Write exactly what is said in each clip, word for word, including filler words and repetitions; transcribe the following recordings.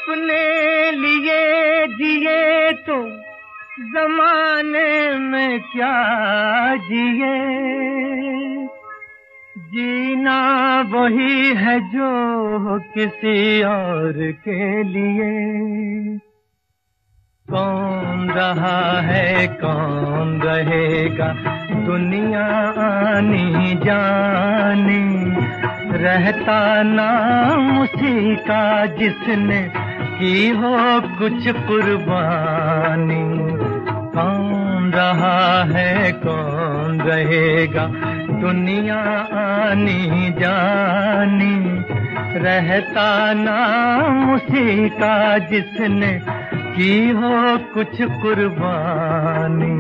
अपने लिए जिए तो जमाने में क्या जिए, जीना वही है जो किसी और के लिए। कौन रहा है कौन रहेगा दुनिया आनी जानी, रहता नाम उसी का जिसने की हो कुछ कुर्बानी। कौन रहा है कौन रहेगा दुनिया आनी जानी, रहता नाम उसी का जिसने की हो कुछ कुर्बानी।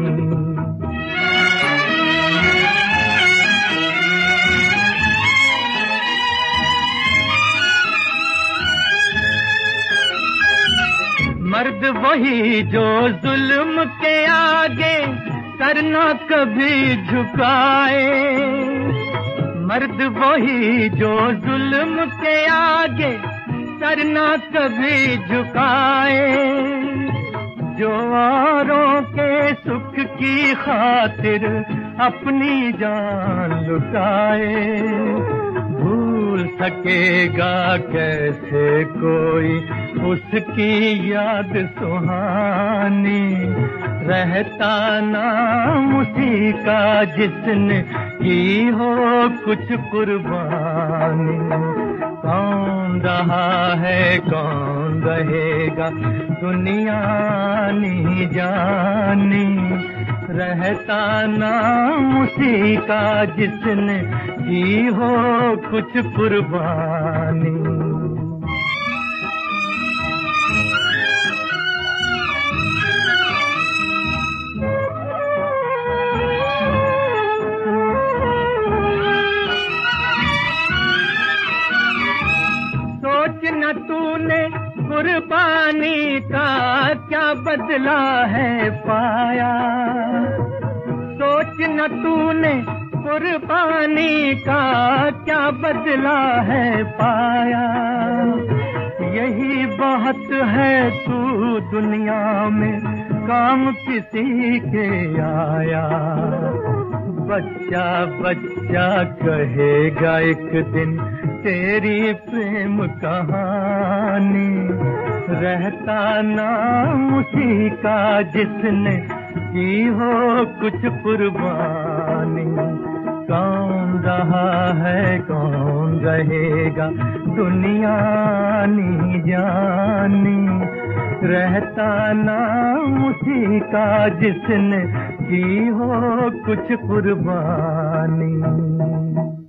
मर्द वही जो जुल्म के आगे सर न कभी झुकाए, मर्द वही जो जुल्म के आगे सर न कभी झुकाए, जो औरों के सुख की खातिर अपनी जान लुटाए। भूल सकेगा कैसे कोई उसकी याद सुहानी, रहता नाम उसी का जिसने की हो कुछ कुर्बानी। कौन रहा है कौन रहेगा दुनिया आनी जानी, रहता नाम उसी का जिसने की हो कुछ कुर्बानी। सोच न तूने कुर्बानी का क्या बदला है पाया, सोच न तूने कुर्बानी का क्या बदला है पाया। यही बहुत है तू दुनिया में काम किसी के आया। बच्चा बच्चा कहेगा एक दिन तेरी प्रेम कहानी, रहता नाम उसी का जिसने की हो कुछ कुर्बानी। कौन रहा है कौन रहेगा दुनिया आनी जानी, रहता नाम उसी का जिसने की हो कुछ कुर्बानी।